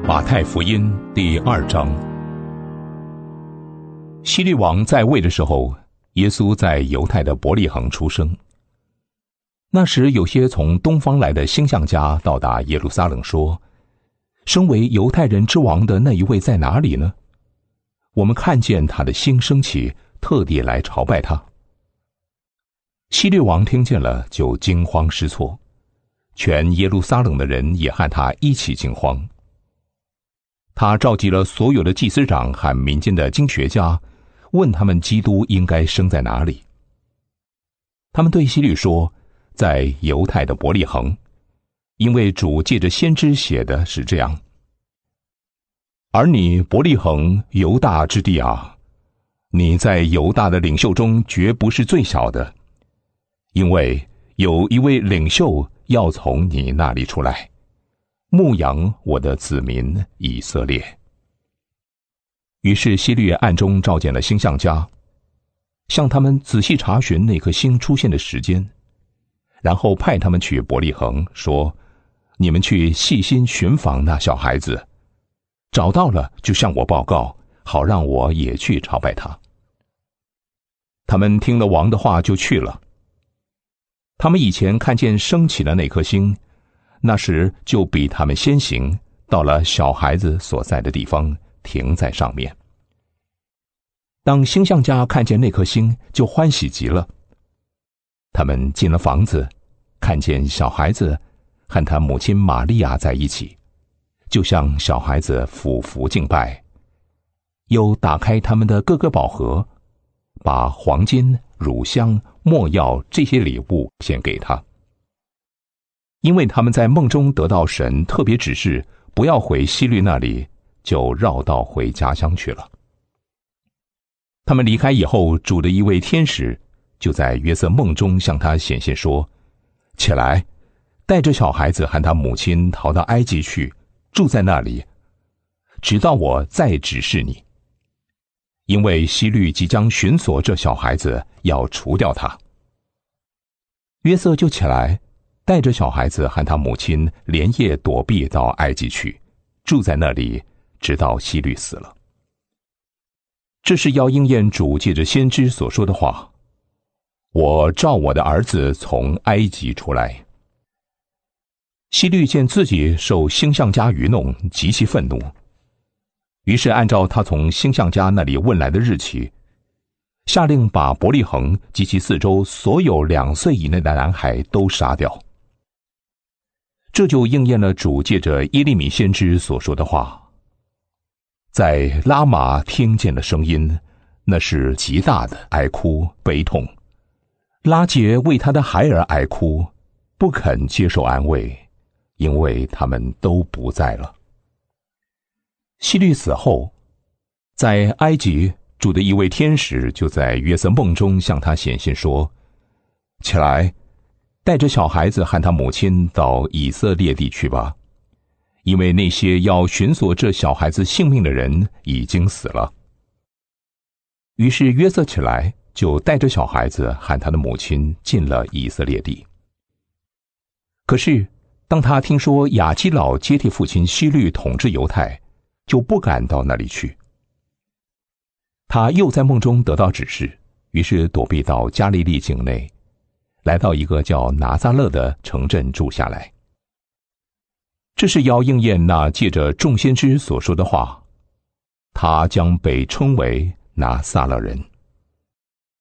马太福音第2章。希律王在位的时候，耶稣在犹太的伯利恒出生。那时有些从东方来的星象家到达耶路撒冷，说：身为犹太人之王的那一位在哪里呢？我们看见他的星升起，特地来朝拜他。希律王听见了，就惊慌失措，全耶路撒冷的人也和他一起惊慌。他召集了所有的祭司长和民间的经学家，问他们基督应该生在哪里。他们对希律说，在犹太的伯利恒，因为主借着先知写的是这样：而你伯利恒，犹大之地啊，你在犹大的领袖中绝不是最小的，因为有一位领袖要从你那里出来，牧养我的子民以色列。于是希律暗中召见了星象家，向他们仔细查询那颗星出现的时间，然后派他们去伯利恒，说：你们去细心寻访那小孩子，找到了就向我报告，好让我也去朝拜他。他们听了王的话就去了。他们以前看见升起的那颗星，那时就比他们先行，到了小孩子所在的地方，停在上面。当星象家看见那颗星，就欢喜极了。他们进了房子，看见小孩子和他母亲玛利亚在一起，就向小孩子俯伏敬拜，又打开他们的各个宝盒，把黄金、乳香、没药这些礼物献给他。因为他们在梦中得到神特别指示，不要回希律那里，就绕道回家乡去了。他们离开以后，主的一位天使就在约瑟梦中向他显现说：起来，带着小孩子和他母亲逃到埃及去，住在那里，直到我再指示你。因为希律即将寻索这小孩子，要除掉他。约瑟就起来，带着小孩子和他母亲连夜躲避到埃及去，住在那里，直到希律死了。这是要应验主借着先知所说的话：我召我的儿子从埃及出来。希律见自己受星象家愚弄，极其愤怒，于是按照他从星象家那里问来的日期，下令把伯利恒及其四周所有2岁以内的男孩都杀掉。这就应验了主借着耶利米先知所说的话：在拉玛听见的声音，那是极大的哀哭悲痛，拉结为他的孩儿哀哭，不肯接受安慰，因为他们都不在了。希律死后，在埃及，主的一位天使就在约瑟梦中向他显现说：起来，带着小孩子和他母亲到以色列地去吧，因为那些要寻索这小孩子性命的人已经死了。于是约瑟起来，就带着小孩子和他的母亲进了以色列地。可是当他听说亚基老接替父亲希律统治犹太，就不敢到那里去。他又在梦中得到指示，于是躲避到加利利境内，来到一个叫拿撒勒的城镇住下来。这是要应验那借着众先知所说的话：他将被称为拿撒勒人。